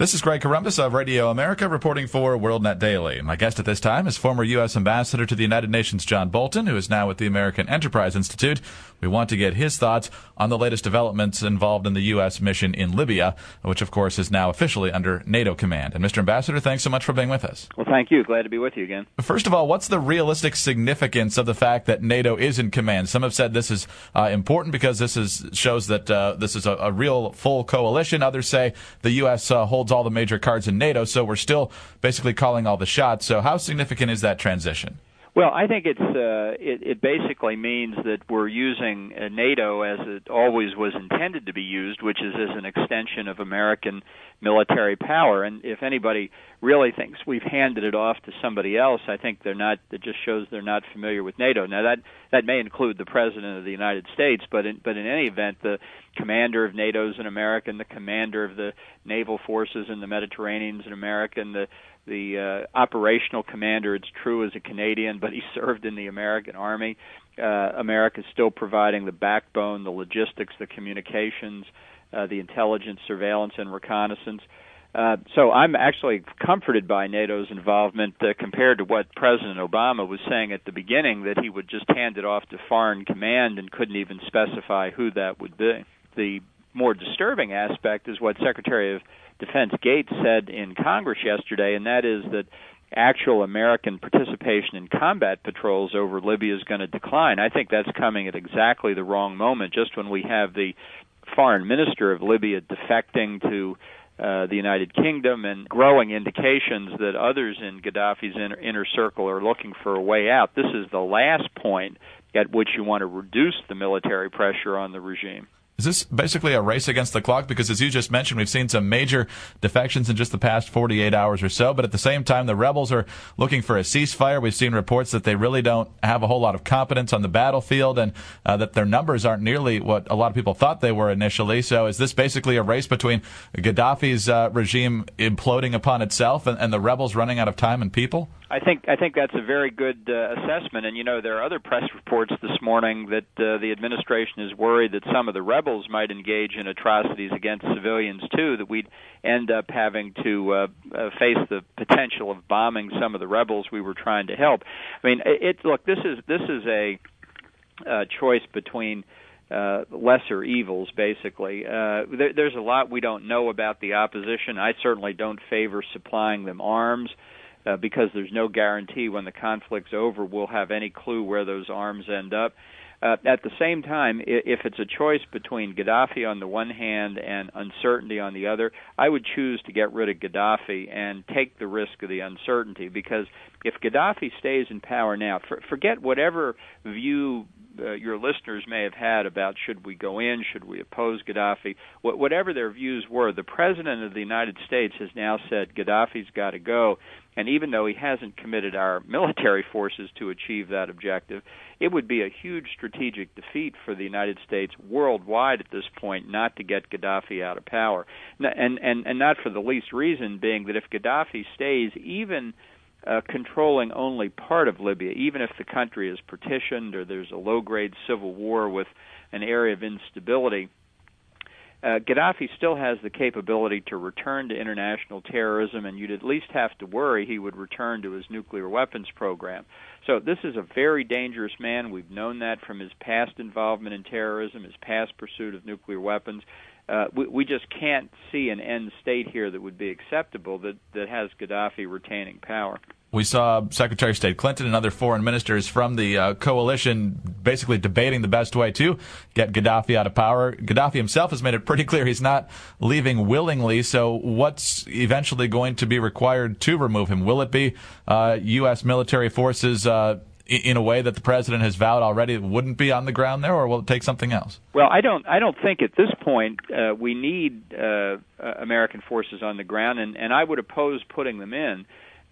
This is Greg Corombos of Radio America reporting for WorldNet Daily. My guest at this time is former U.S. Ambassador to the United Nations John Bolton, who is now with the American Enterprise Institute. We want to get his thoughts on the latest developments involved in the U.S. mission in Libya, which, of course, is now officially under NATO command. And, Mr. Ambassador, thanks so much for being with us. Well, thank you. Glad to be with you again. First of all, what's the realistic significance of the fact that NATO is in command? Some have said this is important because this shows that this is a real full coalition. Others say the U.S. holds all the major cards in NATO, so we're still basically calling all the shots. So how significant is that transition? Well, I think it basically means that we're using NATO as it always was intended to be used, which is as an extension of American military power. And if anybody really thinks we've handed it off to somebody else, I think they're not. It just shows they're not familiar with NATO. Now that may include the President of the United States, but in any event, the commander of NATO is an American, the commander of the naval forces in the Mediterranean is an American, the operational commander, it's true, is a Canadian, but he served in the American Army. America is still providing the backbone, the logistics, the communications, the intelligence, surveillance, and reconnaissance. So I'm actually comforted by NATO's involvement compared to what President Obama was saying at the beginning, that he would just hand it off to Foreign Command and couldn't even specify who that would be. The more disturbing aspect is what Secretary of Defense Gates said in Congress yesterday, and that is that actual American participation in combat patrols over Libya is going to decline. I think that's coming at exactly the wrong moment, just when we have the foreign minister of Libya defecting to the United Kingdom and growing indications that others in Gaddafi's inner circle are looking for a way out. This is the last point at which you want to reduce the military pressure on the regime. Is this basically a race against the clock? Because as you just mentioned, we've seen some major defections in just the past 48 hours or so, but at the same time, the rebels are looking for a ceasefire. We've seen reports that they really don't have a whole lot of competence on the battlefield and that their numbers aren't nearly what a lot of people thought they were initially. So is this basically a race between Gaddafi's regime imploding upon itself and the rebels running out of time and people? I think that's a very good assessment, and there are other press reports this morning that the administration is worried that some of the rebels might engage in atrocities against civilians too, that we'd end up having to face the potential of bombing some of the rebels we were trying to help. I mean, this is a choice between lesser evils, basically. There's a lot we don't know about the opposition. I certainly don't favor supplying them arms. Because there's no guarantee when the conflict's over we'll have any clue where those arms end up. At the same time, if it's a choice between Gaddafi on the one hand and uncertainty on the other, I would choose to get rid of Gaddafi and take the risk of the uncertainty, because if Gaddafi stays in power now, forget whatever view your listeners may have had about should we go in, should we oppose Gaddafi, whatever their views were, the President of the United States has now said Gaddafi's got to go. And even though he hasn't committed our military forces to achieve that objective, it would be a huge strategic defeat for the United States worldwide at this point not to get Gaddafi out of power. And not for the least reason being that if Gaddafi stays, even controlling only part of Libya, even if the country is partitioned or there's a low-grade civil war with an area of instability, Gaddafi still has the capability to return to international terrorism, and you'd at least have to worry he would return to his nuclear weapons program. So this is a very dangerous man. We've known that from his past involvement in terrorism, his past pursuit of nuclear weapons. We just can't see an end state here that would be acceptable that has Gaddafi retaining power. We saw Secretary of State Clinton and other foreign ministers from the coalition basically debating the best way to get Gaddafi out of power. Gaddafi himself has made it pretty clear he's not leaving willingly, so what's eventually going to be required to remove him? Will it be U.S. military forces in a way that the president has vowed already wouldn't be on the ground there, or will it take something else? Well, I don't think at this point we need American forces on the ground, and I would oppose putting them in.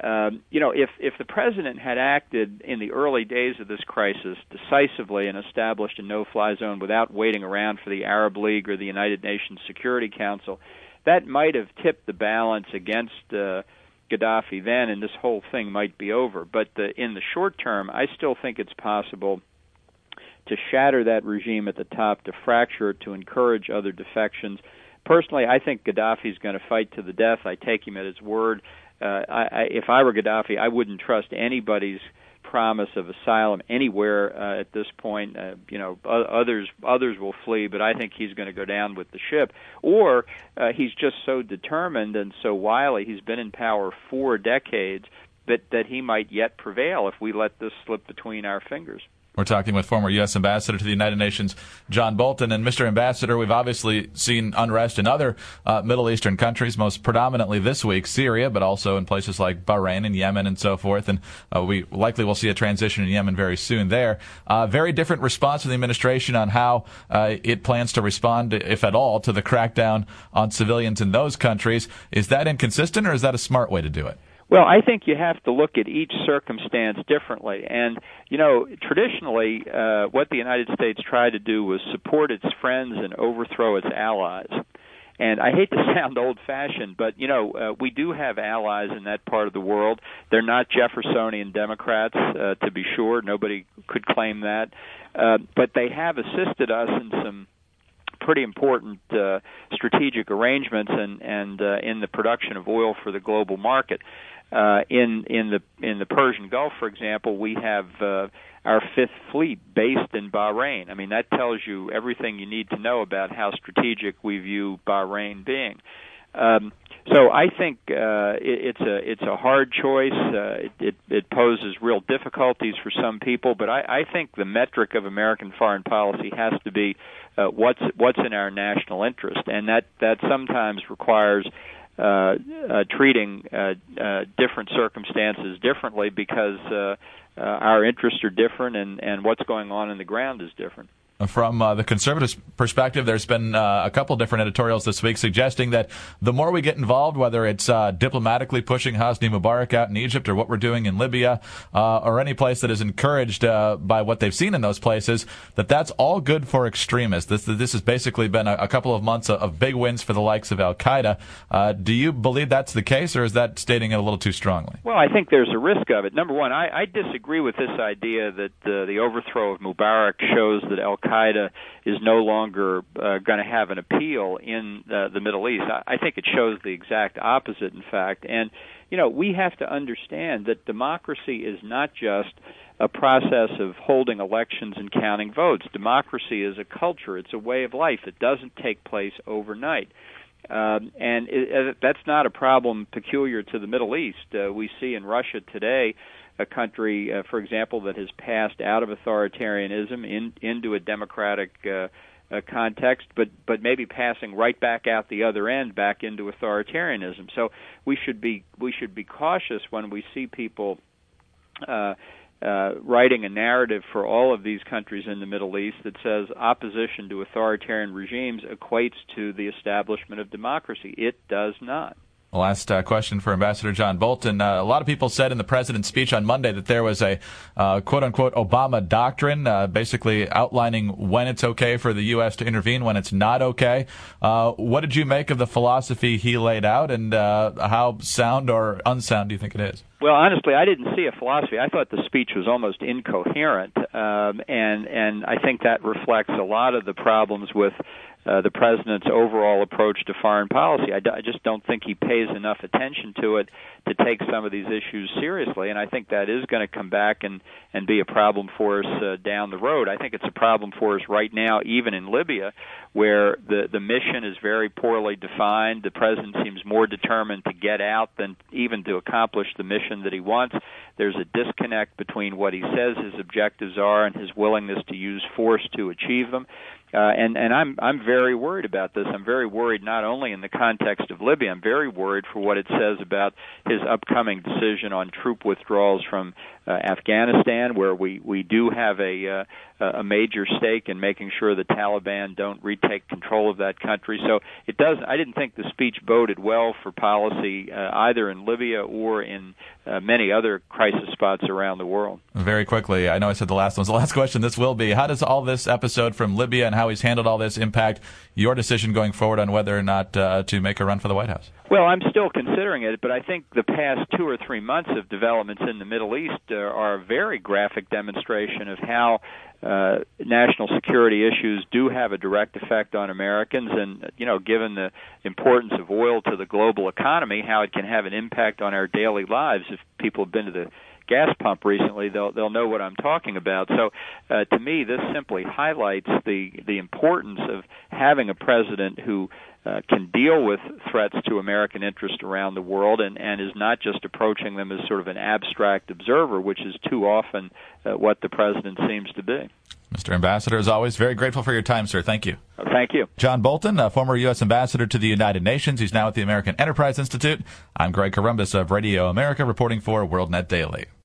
If the president had acted in the early days of this crisis decisively and established a no-fly zone without waiting around for the Arab League or the United Nations Security Council, that might have tipped the balance against Gaddafi then, and this whole thing might be over. But in the short term, I still think it's possible to shatter that regime at the top, to fracture it, to encourage other defections. personally, I think Gaddafi's going to fight to the death. I take him at his word. If I were Gaddafi, I wouldn't trust anybody's promise of asylum anywhere at this point. Others will flee, but I think he's going to go down with the ship. Or he's just so determined and so wily. He's been in power 4 decades that he might yet prevail if we let this slip between our fingers. We're talking with former U.S. Ambassador to the United Nations, John Bolton. And Mr. Ambassador, we've obviously seen unrest in other Middle Eastern countries, most predominantly this week, Syria, but also in places like Bahrain and Yemen and so forth. And we likely will see a transition in Yemen very soon there. Very different response from the administration on how it plans to respond, if at all, to the crackdown on civilians in those countries. Is that inconsistent, or is that a smart way to do it? Well, I think you have to look at each circumstance differently. And, traditionally, what the United States tried to do was support its friends and overthrow its allies. And I hate to sound old-fashioned, but, we do have allies in that part of the world. They're not Jeffersonian Democrats, to be sure. Nobody could claim that. But they have assisted us in some pretty important strategic arrangements and in the production of oil for the global market. In the Persian Gulf, for example, we have our 5th Fleet based in Bahrain. I mean, that tells you everything you need to know about how strategic we view Bahrain being. So I think it's a hard choice. It poses real difficulties for some people, but I think the metric of American foreign policy has to be what's in our national interest, and that sometimes requires treating different circumstances differently because our interests are different and what's going on in the ground is different. From the conservative perspective, there's been a couple different editorials this week suggesting that the more we get involved, whether it's diplomatically pushing Hosni Mubarak out in Egypt or what we're doing in Libya or any place that is encouraged by what they've seen in those places, that's all good for extremists. This has basically been a couple of months of big wins for the likes of al-Qaeda. Do you believe that's the case, or is that stating it a little too strongly? Well, I think there's a risk of it. Number one, I disagree with this idea that the overthrow of Mubarak shows that al-Qaeda is no longer going to have an appeal in the Middle East. I think it shows the exact opposite, in fact. And, we have to understand that democracy is not just a process of holding elections and counting votes. Democracy is a culture. It's a way of life. It doesn't take place overnight. And that's not a problem peculiar to the Middle East. We see in Russia today a country, for example, that has passed out of authoritarianism into a democratic context, but maybe passing right back out the other end, back into authoritarianism. So we should be cautious when we see people writing a narrative for all of these countries in the Middle East that says opposition to authoritarian regimes equates to the establishment of democracy. It does not. Last question for Ambassador John Bolton. A lot of people said in the president's speech on Monday that there was a quote-unquote Obama doctrine, basically outlining when it's okay for the U.S. to intervene, when it's not okay. What did you make of the philosophy he laid out, and how sound or unsound do you think it is? Well, honestly, I didn't see a philosophy. I thought the speech was almost incoherent, and I think that reflects a lot of the problems with the president's overall approach to foreign policy. I just don't think he pays enough attention to it to take some of these issues seriously, and I think that is going to come back and be a problem for us down the road. I think it's a problem for us right now, even in Libya, where the mission is very poorly defined. The president seems more determined to get out than even to accomplish the mission that he wants. There's a disconnect between what he says his objectives are and his willingness to use force to achieve them. And I'm very worried about this. I'm very worried not only in the context of Libya. I'm very worried for what it says about his upcoming decision on troop withdrawals from Afghanistan, where we do have a major stake in making sure the Taliban don't retake control of that country. So I didn't think the speech boded well for policy either in Libya or in many other crisis spots around the world. Very quickly, I know I said the last one was the last question. This will be, how does all this episode from Libya and how he's handled all this impact your decision going forward on whether or not to make a run for the White House? Well, I'm still considering it, but I think the past 2 or 3 months of developments in the Middle East are a very graphic demonstration of how national security issues do have a direct effect on Americans, and given the importance of oil to the global economy, how it can have an impact on our daily lives. If people have been to the gas pump recently, they'll know what I'm talking about. So, to me, this simply highlights the importance of having a president who can deal with threats to American interest around the world and is not just approaching them as sort of an abstract observer, which is too often what the president seems to be. Mr. Ambassador, as always, very grateful for your time, sir. Thank you. Thank you. John Bolton, former U.S. Ambassador to the United Nations. He's now at the American Enterprise Institute. I'm Greg Corombos of Radio America, reporting for WorldNet Daily.